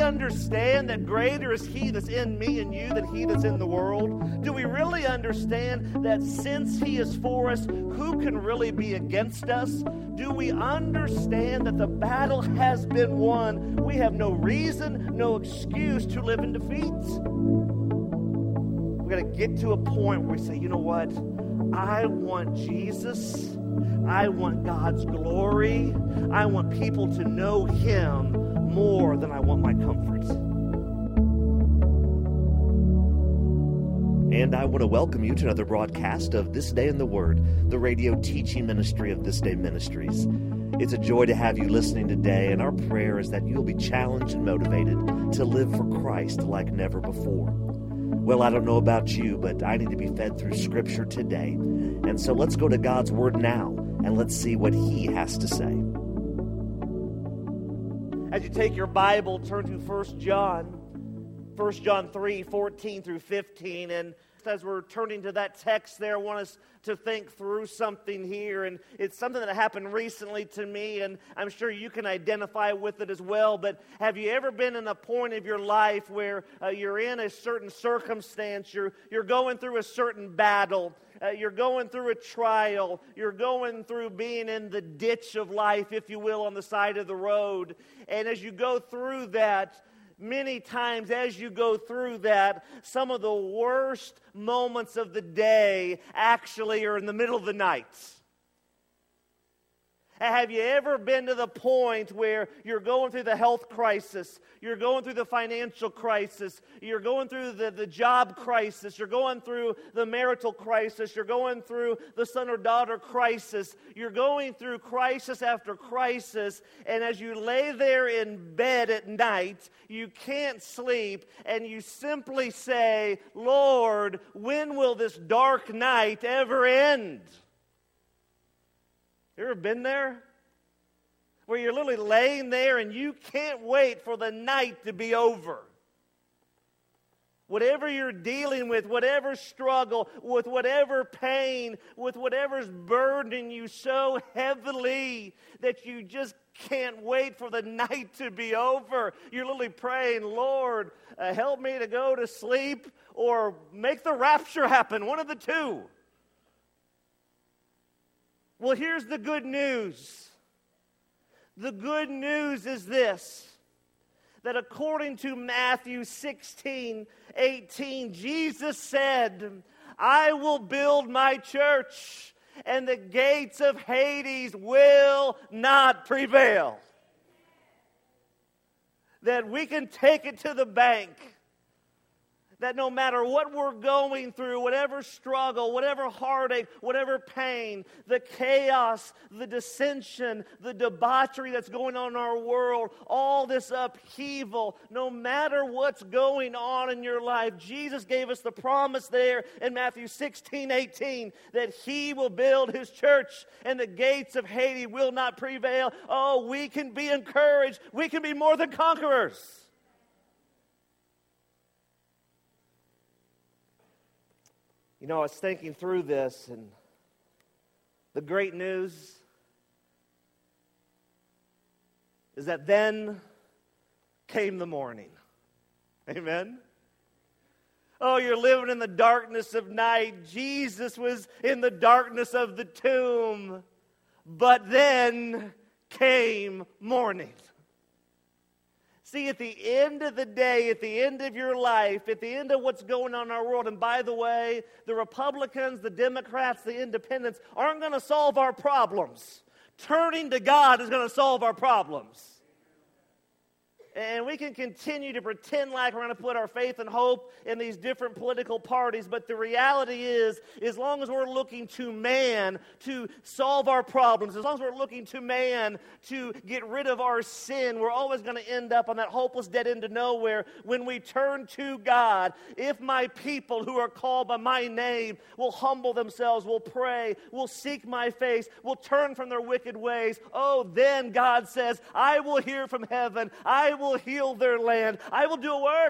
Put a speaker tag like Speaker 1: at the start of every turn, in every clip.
Speaker 1: understand that greater is He that's in me and you than he that's in the world? Do we really understand that since He is for us, who can really be against us? Do we understand that the battle has been won? We have no reason, no excuse to live in defeat. We've got to get to a point where we say, you know what? I want Jesus. I want God's glory. I want people to know Him more than I want my comfort. And I want to welcome you to another broadcast of This Day in the Word, the radio teaching ministry of This Day Ministries. It's a joy to have you listening today, and our prayer is that you'll be challenged and motivated to live for Christ like never before. Well, I don't know about you, but I need to be fed through Scripture today. And so let's go to God's Word now, and let's see what He has to say. As you take your Bible, turn to 1 John 3, 14 through 15. And as we're turning to that text there, I want us to think through something here. And it's something that happened recently to me, and I'm sure you can identify with it as well. But have you ever been in a point of your life where you're in a certain circumstance, you're going through a certain battle, you're going through a trial, you're going through being in the ditch of life, if you will, on the side of the road. And as you go through that, many times as you go through that, some of the worst moments of the day actually are in the middle of the night. Have you ever been to the point where you're going through the health crisis, you're going through the financial crisis, you're going through the job crisis, you're going through the marital crisis, you're going through the son or daughter crisis, you're going through crisis after crisis, and as you lay there in bed at night, you can't sleep, and you simply say, Lord, when will this dark night ever end? You ever been there? Where you're literally laying there and you can't wait for the night to be over. Whatever you're dealing with, whatever struggle, with whatever pain, with whatever's burdening you so heavily that you just can't wait for the night to be over. You're literally praying, Lord, help me to go to sleep or make the rapture happen, one of the two. Well, here's the good news. The good news is this, that according to Matthew 16:18, Jesus said, I will build my church, and the gates of Hades will not prevail. That we can take it to the bank. That no matter what we're going through, whatever struggle, whatever heartache, whatever pain, the chaos, the dissension, the debauchery that's going on in our world, all this upheaval, no matter what's going on in your life, Jesus gave us the promise there in Matthew 16:18 that He will build His church and the gates of Hades will not prevail. Oh, we can be encouraged. We can be more than conquerors. You know, I was thinking through this, and the great news is that then came the morning. Amen? Oh, you're living in the darkness of night. Jesus was in the darkness of the tomb. But then came morning. See, at the end of the day, at the end of your life, at the end of what's going on in our world, and by the way, the Republicans, the Democrats, the Independents aren't going to solve our problems. Turning to God is going to solve our problems. And we can continue to pretend like we're going to put our faith and hope in these different political parties, but the reality is, as long as we're looking to man to solve our problems, as long as we're looking to man to get rid of our sin, we're always going to end up on that hopeless dead end to nowhere. When we turn to God, if my people who are called by my name will humble themselves, will pray, will seek my face, will turn from their wicked ways, oh, then God says, I will hear from heaven, I will heal their land. I will do a work.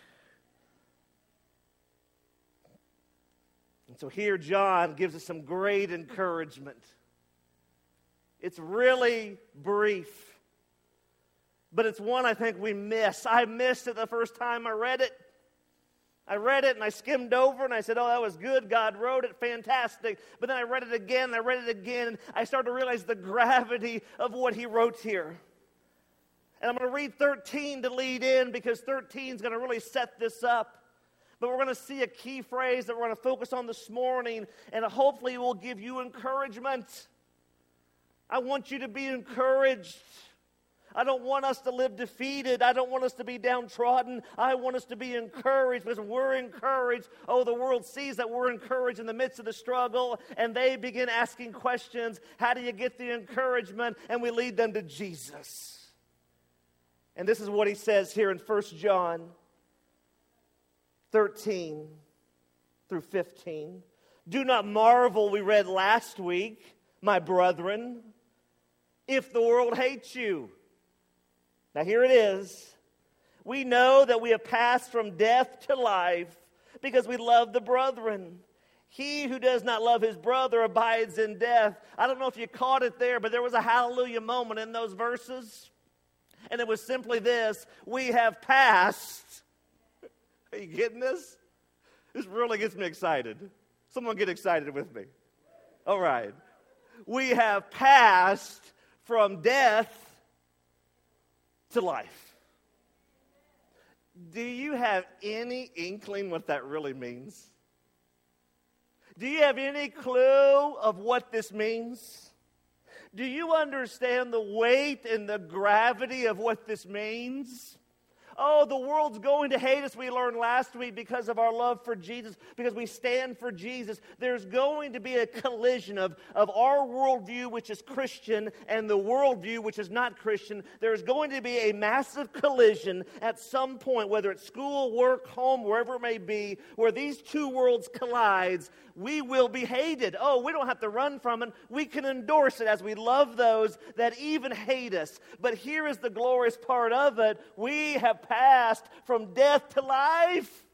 Speaker 1: And so here John gives us some great encouragement. It's really brief. But it's one I think we miss. I missed it the first time I read it. I read it and I skimmed over and I said, oh, that was good. God wrote it. Fantastic. But then I read it again and I read it again. And I started to realize the gravity of what he wrote here. And I'm going to read 13 to lead in because 13 is going to really set this up. But we're going to see a key phrase that we're going to focus on this morning. And hopefully it will give you encouragement. I want you to be encouraged. I don't want us to live defeated. I don't want us to be downtrodden. I want us to be encouraged because we're encouraged. Oh, the world sees that we're encouraged in the midst of the struggle, and they begin asking questions. How do you get the encouragement? And we lead them to Jesus. And this is what he says here in 1 John 13 through 15. Do not marvel, we read last week, my brethren, if the world hates you. Now here it is. We know that we have passed from death to life because we love the brethren. He who does not love his brother abides in death. I don't know if you caught it there, but there was a hallelujah moment in those verses. And it was simply this: we have passed. Are you getting this? This really gets me excited. Someone get excited with me. All right. We have passed from death to life. Do you have any inkling what that really means? Do you have any clue of what this means? Do you understand the weight and the gravity of what this means? Oh, the world's going to hate us, we learned last week, because of our love for Jesus, because we stand for Jesus. There's going to be a collision of our worldview, which is Christian, and the worldview, which is not Christian. There's going to be a massive collision at some point, whether it's school, work, home, wherever it may be, where these two worlds collide. We will be hated. Oh, we don't have to run from it. We can endorse it as we love those that even hate us. But here is the glorious part of it. We have passed from death to life.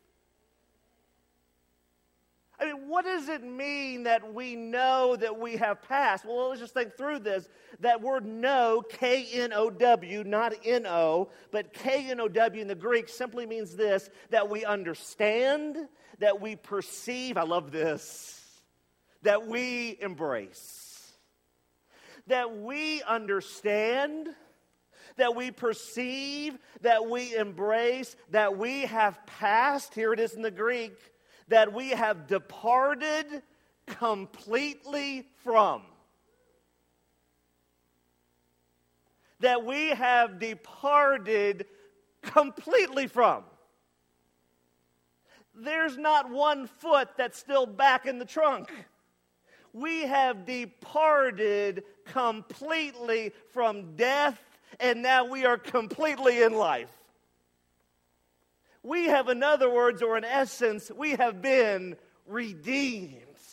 Speaker 1: I mean, what does it mean that we know that we have passed? Well, let's just think through this. That word know, K-N-O-W, not N-O, but K-N-O-W in the Greek simply means this: that we understand, that we perceive, I love this, that we embrace. That we understand, that we perceive, that we embrace, that we have passed, here it is in the Greek, that we have departed completely from. That we have departed completely from. There's not one foot that's still back in the trunk. We have departed completely from death, and now we are completely in life. We have, in other words, or in essence, we have been redeemed.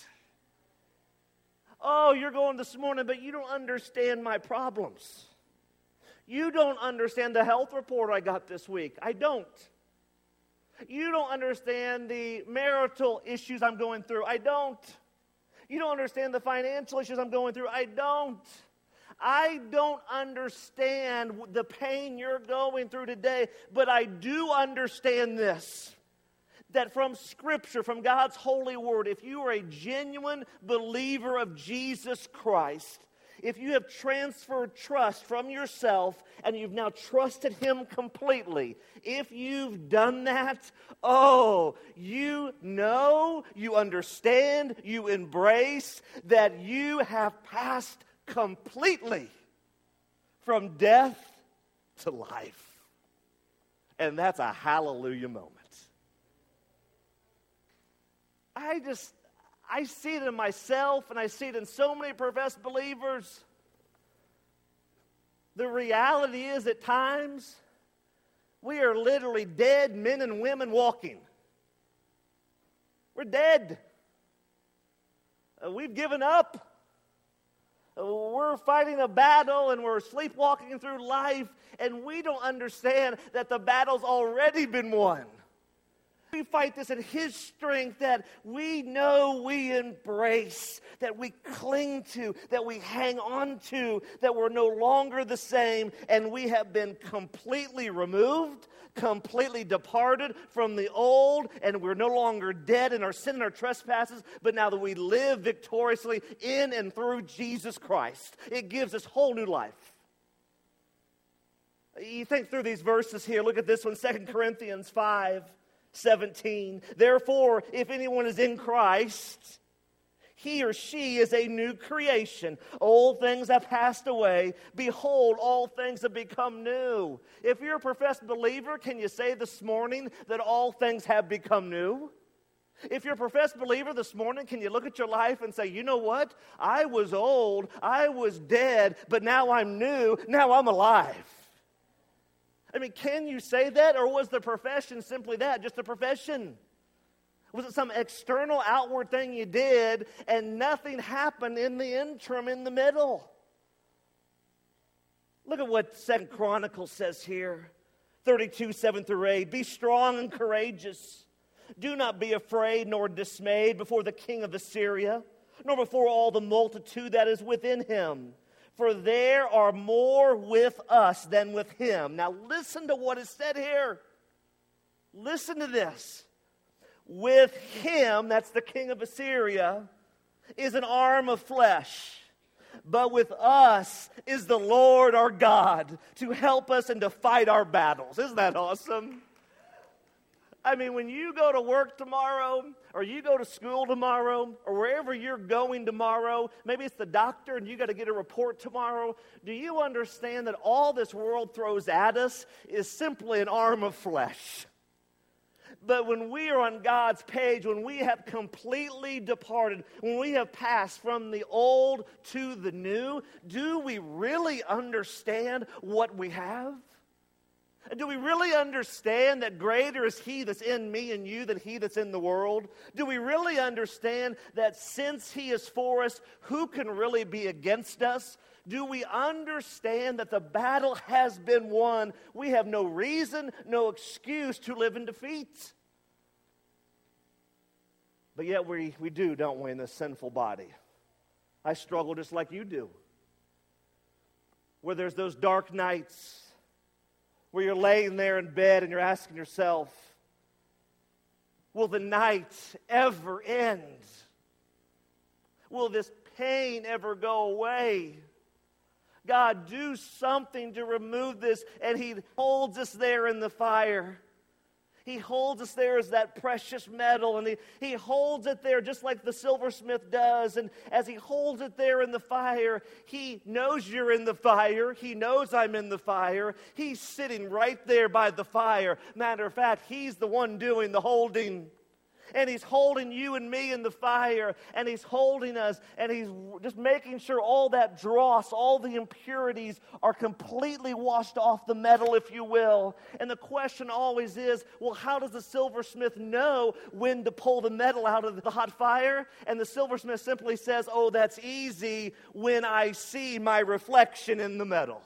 Speaker 1: Oh, you're going this morning, but you don't understand my problems. You don't understand the health report I got this week. I don't. You don't understand the marital issues I'm going through. I don't. You don't understand the financial issues I'm going through. I don't. I don't understand the pain you're going through today, but I do understand this, that from Scripture, from God's holy word, if you are a genuine believer of Jesus Christ, if you have transferred trust from yourself and you've now trusted Him completely, if you've done that, oh, you know, you understand, you embrace that you have passed completely from death to life. And that's a hallelujah moment. I see it in myself, and I see it in so many professed believers. The reality is, at times, we are literally dead men and women walking. We're dead. We've given up. We're fighting a battle, and we're sleepwalking through life, and we don't understand that the battle's already been won. We fight this in His strength that we know we embrace, that we cling to, that we hang on to, that we're no longer the same, and we have been completely removed, completely departed from the old, and we're no longer dead in our sin and our trespasses, but now that we live victoriously in and through Jesus Christ. It gives us whole new life. You think through these verses here. Look at this one, 2 Corinthians 5:17. Therefore, if anyone is in Christ, he or she is a new creation. Old things have passed away. Behold, all things have become new. If you're a professed believer, can you say this morning that all things have become new? If you're a professed believer this morning, can you look at your life and say, you know what? I was old, I was dead, but now I'm new, now I'm alive. I mean, can you say that, or was the profession simply that, just a profession? Was it some external, outward thing you did, and nothing happened in the interim, in the middle? Look at what 2 Chronicles says here, 32:7-8. Be strong and courageous. Do not be afraid nor dismayed before the king of Assyria, nor before all the multitude that is within him. For there are more with us than with him. Now listen to what is said here. Listen to this. With him, that's the king of Assyria, is an arm of flesh. But with us is the Lord our God to help us and to fight our battles. Isn't that awesome? I mean, when you go to work tomorrow, or you go to school tomorrow, or wherever you're going tomorrow, maybe it's the doctor and you got to get a report tomorrow, do you understand that all this world throws at us is simply an arm of flesh? But when we are on God's page, when we have completely departed, when we have passed from the old to the new, do we really understand what we have? Do we really understand that greater is He that's in me and you than he that's in the world? Do we really understand that since He is for us, who can really be against us? Do we understand that the battle has been won? We have no reason, no excuse to live in defeat. But yet we do, don't we, in this sinful body? I struggle just like you do. Where there's those dark nights, where you're laying there in bed and you're asking yourself, will the night ever end? Will this pain ever go away? God, do something to remove this. And He holds us there in the fire. He holds us there as that precious metal, and he holds it there just like the silversmith does. And as He holds it there in the fire, He knows you're in the fire. He knows I'm in the fire. He's sitting right there by the fire. Matter of fact, He's the one doing the holding. And He's holding you and me in the fire, and He's holding us, and He's just making sure all that dross, all the impurities are completely washed off the metal, if you will. And the question always is, well, how does the silversmith know when to pull the metal out of the hot fire? And the silversmith simply says, oh, that's easy when I see my reflection in the metal.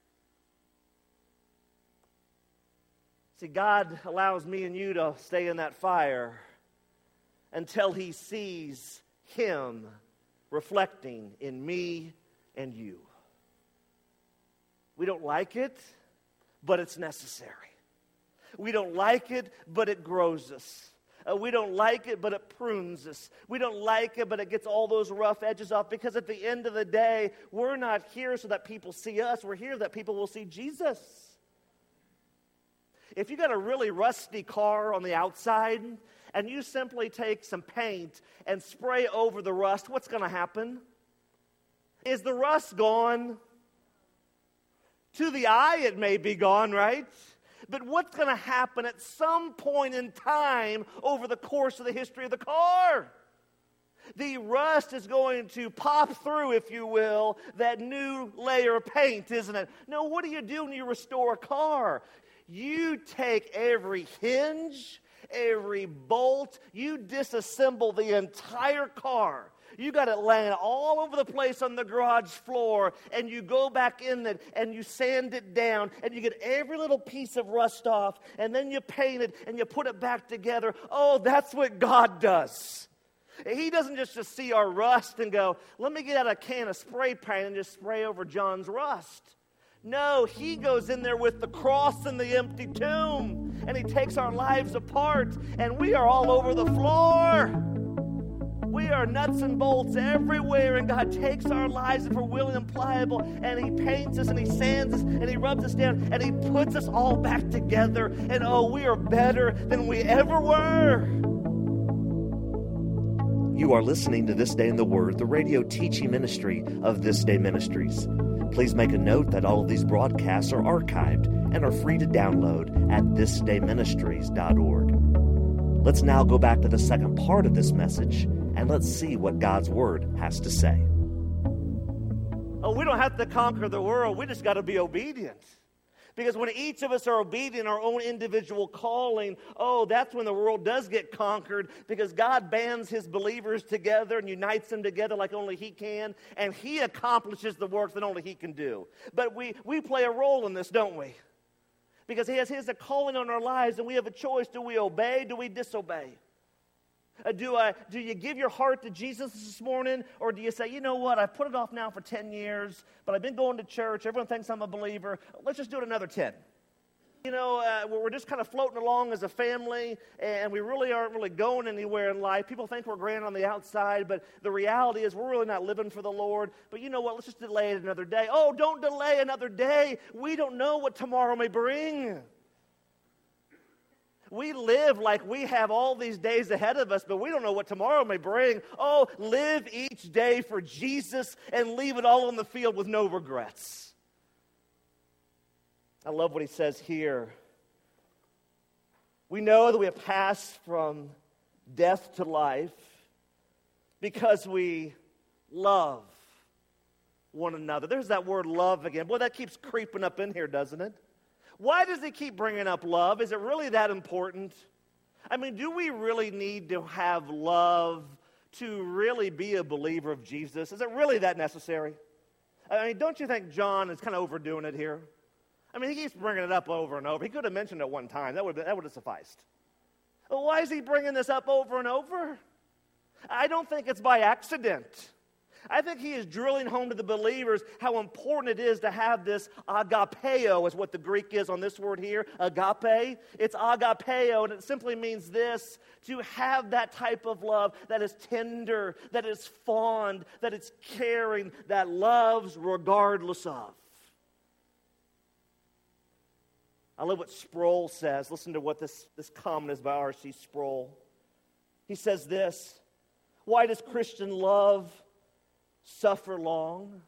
Speaker 1: See, God allows me and you to stay in that fire until He sees Him reflecting in me and you. We don't like it, but it's necessary. We don't like it, but it grows us. We don't like it, but it prunes us. We don't like it, but it gets all those rough edges off, because at the end of the day, we're not here so that people see us. We're here that people will see Jesus. If you got a really rusty car on the outside, and you simply take some paint and spray over the rust, what's going to happen? Is the rust gone? To the eye, it may be gone, right? But what's going to happen at some point in time over the course of the history of the car? The rust is going to pop through, if you will, that new layer of paint, isn't it? No, what do you do when you restore a car? You take every hinge, every bolt, you disassemble the entire car. You got it laying all over the place on the garage floor, and you go back in it, and you sand it down, and you get every little piece of rust off, and then you paint it, and you put it back together. Oh, that's what God does. He doesn't just see our rust and go, let me get out a can of spray paint and just spray over John's rust. No, He goes in there with the cross and the empty tomb, and He takes our lives apart, and we are all over the floor. We are nuts and bolts everywhere, and God takes our lives if we're willing and pliable, and He paints us, and He sands us, and He rubs us down, and He puts us all back together, and oh, we are better than we ever were.
Speaker 2: You are listening to This Day in the Word, the radio teaching ministry of This Day Ministries. Please make a note that all of these broadcasts are archived and are free to download at thisdayministries.org. Let's now go back to the second part of this message, and let's see what God's Word has to say.
Speaker 1: Oh, we don't have to conquer the world. We just got to be obedient. Because when each of us are obedient in our own individual calling, oh, that's when the world does get conquered, because God bands His believers together and unites them together like only He can, and He accomplishes the work that only He can do. But we play a role in this, don't we? Because He has His calling on our lives, and we have a choice. Do we obey? Do we disobey? Do you give your heart to Jesus this morning, or do you say, you know what, I've put it off now for 10 years, but I've been going to church, everyone thinks I'm a believer, let's just do it another 10. You know, we're just kind of floating along as a family, and we really aren't really going anywhere in life. People think we're grand on the outside, but the reality is we're really not living for the Lord. But you know what, let's just delay it another day. Oh, don't delay another day. We don't know what tomorrow may bring. We live like we have all these days ahead of us, but we don't know what tomorrow may bring. Oh, live each day for Jesus and leave it all on the field with no regrets. I love what he says here. We know that we have passed from death to life because we love one another. There's that word love again. Boy, that keeps creeping up in here, doesn't it? Why does he keep bringing up love? Is it really that important? I mean, do we really need to have love to really be a believer of Jesus? Is it really that necessary? I mean, don't you think John is kind of overdoing it here? I mean, he keeps bringing it up over and over. He could have mentioned it one time. That would have sufficed. Well, why is he bringing this up over and over? I don't think it's by accident. I think he is drilling home to the believers how important it is to have this agapeo, is what the Greek is on this word here, agape. It's agapeo, and it simply means this, to have that type of love that is tender, that is fond, that is caring, that loves regardless of. I love what Sproul says. Listen to what this comment is by R.C. Sproul. He says this: why does Christian love suffer long?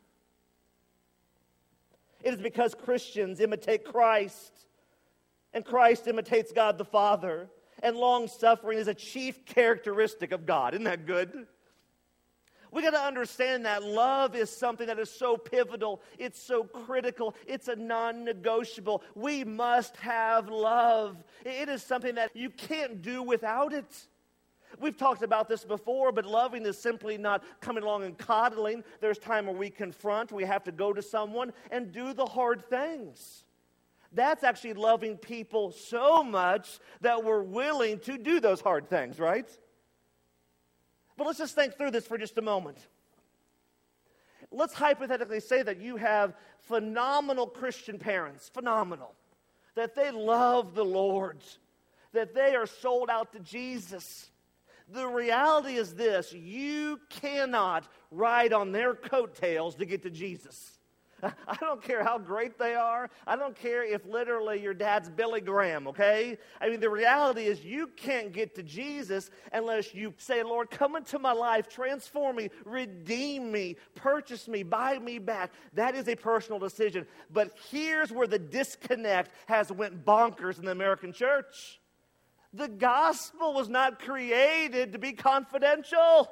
Speaker 1: It is because Christians imitate Christ, and Christ imitates God the Father, and long-suffering is a chief characteristic of God. Isn't that good? We got to understand that love is something that is so pivotal, it's so critical, it's a non-negotiable. We must have love. It is something that you can't do without it. We've talked about this before, but loving is simply not coming along and coddling. There's time where we confront, we have to go to someone and do the hard things. That's actually loving people so much that we're willing to do those hard things, right? But let's just think through this for just a moment. Let's hypothetically say that you have phenomenal Christian parents, phenomenal, that they love the Lord, that they are sold out to Jesus. The reality is this: you cannot ride on their coattails to get to Jesus. I don't care how great they are. I don't care if literally your dad's Billy Graham, okay? I mean, the reality is you can't get to Jesus unless you say, Lord, come into my life, transform me, redeem me, purchase me, buy me back. That is a personal decision. But here's where the disconnect has went bonkers in the American church. The gospel was not created to be confidential.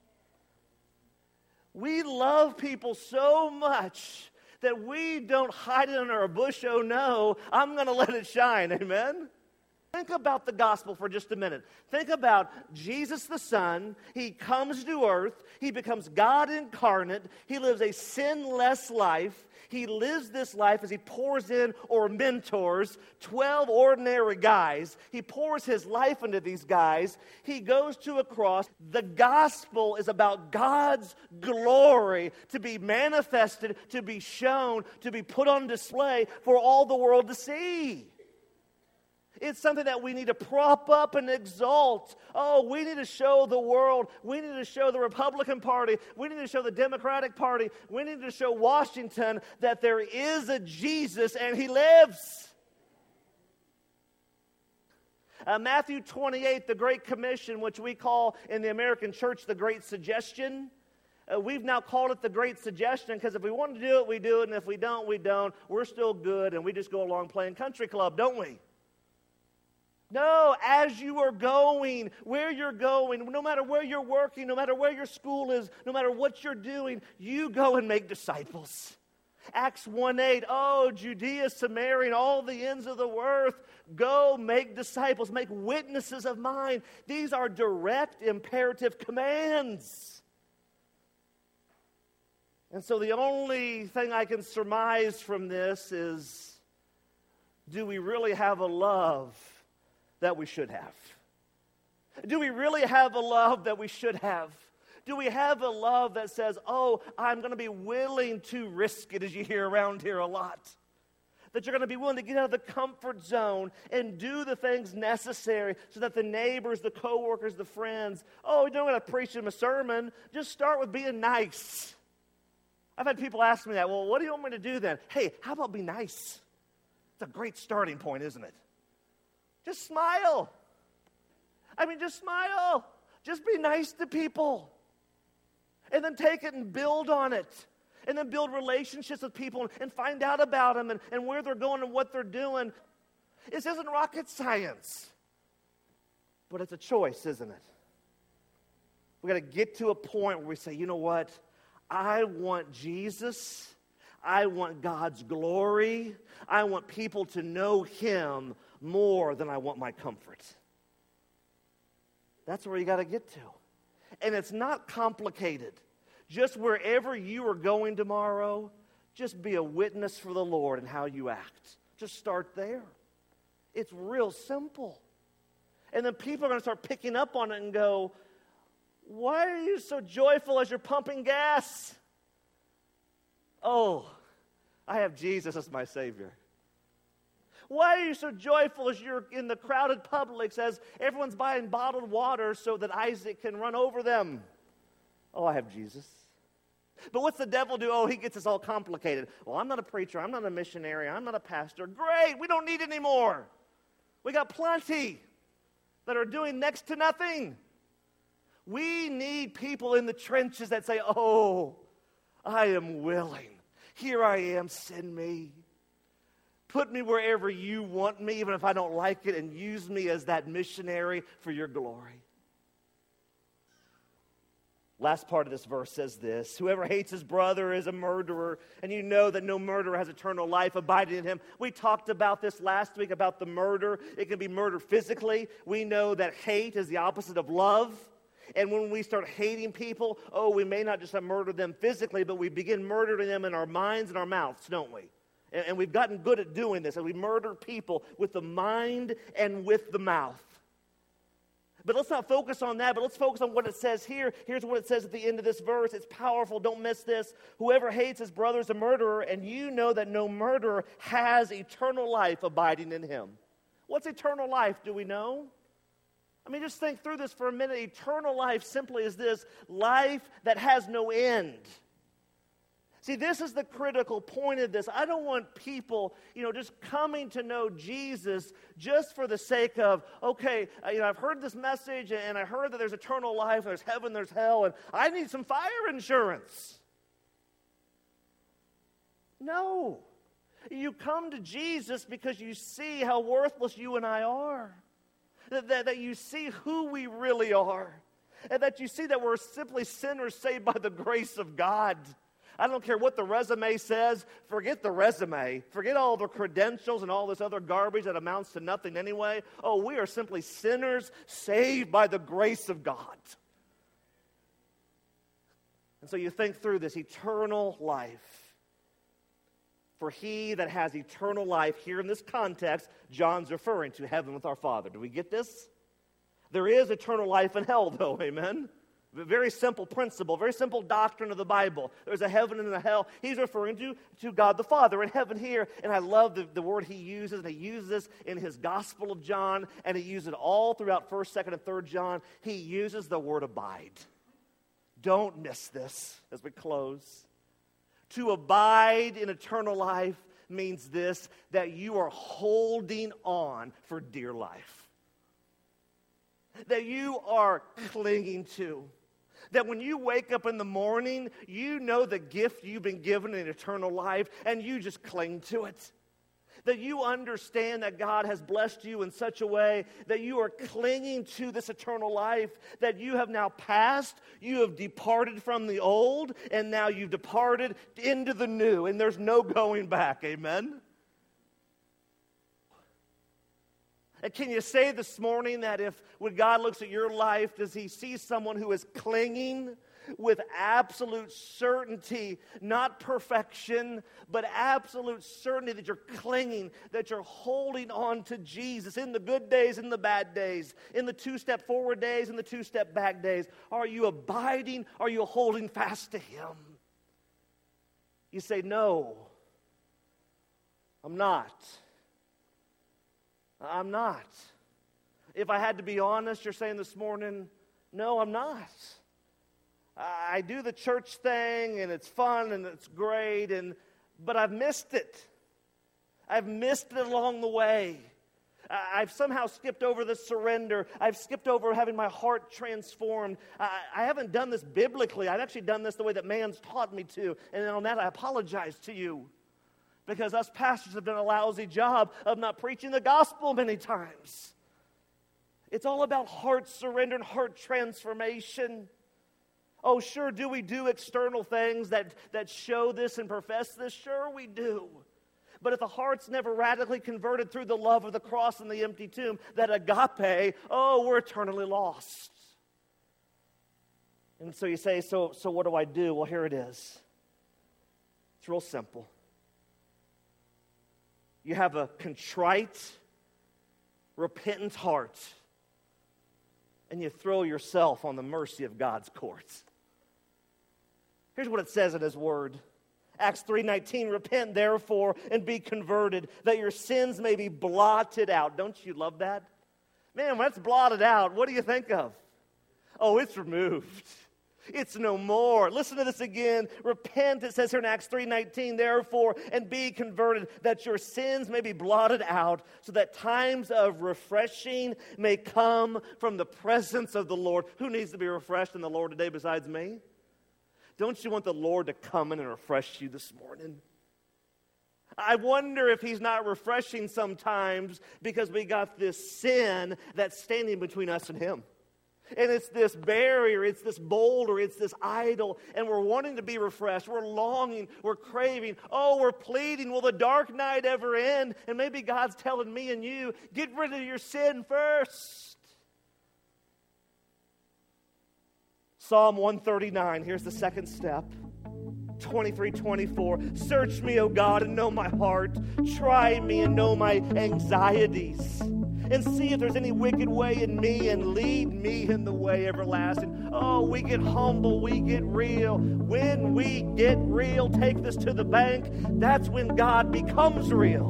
Speaker 1: We love people so much that we don't hide it under a bush. Oh no, I'm going to let it shine. Amen? Think about the gospel for just a minute. Think about Jesus the Son. He comes to earth. He becomes God incarnate. He lives a sinless life. He lives this life as he pours in or mentors 12 ordinary guys. He pours his life into these guys. He goes to a cross. The gospel is about God's glory to be manifested, to be shown, to be put on display for all the world to see. It's something that we need to prop up and exalt. Oh, we need to show the world. We need to show the Republican Party. We need to show the Democratic Party. We need to show Washington that there is a Jesus and he lives. Matthew 28, the Great Commission, which we call in the American church the Great Suggestion. We've now called it the Great Suggestion because if we want to do it, we do it. And if we don't, we don't. We're still good and we just go along playing country club, don't we? No, as you are going, where you're going, no matter where you're working, no matter where your school is, no matter what you're doing, you go and make disciples. Acts 1:8, oh, Judea, Samaria, and all the ends of the earth, go make disciples, make witnesses of mine. These are direct imperative commands. And so the only thing I can surmise from this is, do we really have a love that we should have? Do we really have a love that we should have? Do we have a love that says, oh, I'm going to be willing to risk it, as you hear around here a lot? That you're going to be willing to get out of the comfort zone and do the things necessary so that the neighbors, the coworkers, the friends, oh, you don't want to preach them a sermon. Just start with being nice. I've had people ask me that. Well, what do you want me to do then? Hey, how about be nice? It's a great starting point, isn't it? Just smile. Just smile. Just be nice to people. And then take it and build on it. And then build relationships with people and find out about them and where they're going and what they're doing. This isn't rocket science. But it's a choice, isn't it? We've got to get to a point where we say, you know what? I want Jesus. I want God's glory. I want people to know Him more than I want my comfort. That's where you got to get to. And it's not complicated. Just wherever you are going tomorrow, just be a witness for the Lord in how you act. Just start there. It's real simple. And then people are going to start picking up on it and go, why are you so joyful as you're pumping gas? Oh, I have Jesus as my Savior. Why are you so joyful as you're in the crowded Publix as everyone's buying bottled water so that Isaac can run over them? Oh, I have Jesus. But what's the devil do? Oh, he gets us all complicated. Well, I'm not a preacher. I'm not a missionary. I'm not a pastor. Great. We don't need any more. We got plenty that are doing next to nothing. We need people in the trenches that say, oh, I am willing. Here I am. Send me. Put me wherever you want me, even if I don't like it, and use me as that missionary for your glory. Last part of this verse says this: whoever hates his brother is a murderer, and you know that no murderer has eternal life abiding in him. We talked about this last week about the murder. It can be murder physically. We know that hate is the opposite of love. And when we start hating people, oh, we may not just have murdered them physically, but we begin murdering them in our minds and our mouths, don't we? And we've gotten good at doing this, and we murder people with the mind and with the mouth. But let's not focus on that, but let's focus on what it says here. Here's what it says at the end of this verse. It's powerful. Don't miss this. Whoever hates his brother is a murderer, and you know that no murderer has eternal life abiding in him. What's eternal life? Do we know? Just think through this for a minute. Eternal life simply is this: life that has no end. See, this is the critical point of this. I don't want people, just coming to know Jesus just for the sake of, okay, I've heard this message and I heard that there's eternal life, there's heaven, there's hell, and I need some fire insurance. No. You come to Jesus because you see how worthless you and I are. That you see who we really are. And that you see that we're simply sinners saved by the grace of God. I don't care what the resume says. Forget the resume. Forget all the credentials and all this other garbage that amounts to nothing anyway. Oh, we are simply sinners saved by the grace of God. And so you think through this eternal life. For he that has eternal life, here in this context, John's referring to heaven with our Father. Do we get this? There is eternal life in hell, though, amen? Very simple principle, very simple doctrine of the Bible. There's a heaven and a hell. He's referring to God the Father in heaven here. And I love the word he uses, and he uses this in his Gospel of John, and he uses it all throughout 1st, 2nd, and 3rd John. He uses the word abide. Don't miss this as we close. To abide in eternal life means this, that you are holding on for dear life. That you are clinging to. That when you wake up in the morning, you know the gift you've been given in eternal life, and you just cling to it. That you understand that God has blessed you in such a way that you are clinging to this eternal life, that you have now passed, you have departed from the old, and now you've departed into the new, and there's no going back, amen? And can you say this morning that when God looks at your life, does he see someone who is clinging with absolute certainty, not perfection, but absolute certainty that you're clinging, that you're holding on to Jesus in the good days, in the bad days, in the 2-step forward days, in the 2-step back days? Are you abiding? Are you holding fast to him? You say, no, I'm not. I'm not. If I had to be honest, you're saying this morning, no, I'm not. I do the church thing, and it's fun, and it's great, but I've missed it. I've missed it along the way. I've somehow skipped over the surrender. I've skipped over having my heart transformed. I haven't done this biblically. I've actually done this the way that man's taught me to, and on that I apologize to you. Because us pastors have done a lousy job of not preaching the gospel many times. It's all about heart surrender and heart transformation. Oh, sure, do we do external things that show this and profess this? Sure, we do. But if the heart's never radically converted through the love of the cross and the empty tomb, that agape, oh, we're eternally lost. And so you say, so what do I do? Well, here it is. It's real simple. You have a contrite, repentant heart, and you throw yourself on the mercy of God's courts. Here's what it says in his word. Acts 3:19, repent therefore and be converted, that your sins may be blotted out. Don't you love that? Man, when it's blotted out, what do you think of? Oh, it's removed. It's no more. Listen to this again. Repent, it says here in Acts 3:19, therefore, and be converted, that your sins may be blotted out, so that times of refreshing may come from the presence of the Lord. Who needs to be refreshed in the Lord today besides me? Don't you want the Lord to come in and refresh you this morning? I wonder if he's not refreshing sometimes because we got this sin that's standing between us and him. And it's this barrier, it's this boulder, it's this idol, and we're wanting to be refreshed. We're longing, we're craving. Oh, we're pleading, will the dark night ever end? And maybe God's telling me and you, get rid of your sin first. Psalm 139, here's the second step. 23:24. Search me, O God, and know my heart. Try me and know my anxieties. And see if there's any wicked way in me, and lead me in the way everlasting. Oh, we get humble, we get real. When we get real, take this to the bank, that's when God becomes real.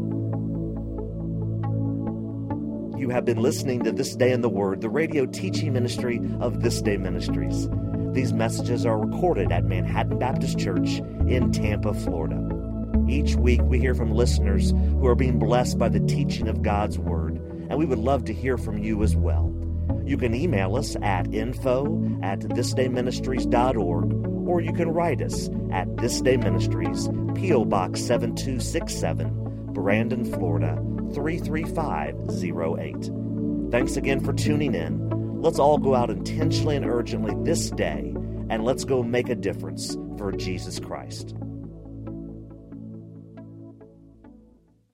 Speaker 2: You have been listening to This Day in the Word, the radio teaching ministry of This Day Ministries. These messages are recorded at Manhattan Baptist Church in Tampa, Florida. Each week we hear from listeners who are being blessed by the teaching of God's Word, and we would love to hear from you as well. You can email us at info@thisdayministries.org, or you can write us at This Day Ministries, P.O. Box 7267, Brandon, Florida 33508. Thanks again for tuning in. Let's all go out intentionally and urgently this day, and let's go make a difference for Jesus Christ.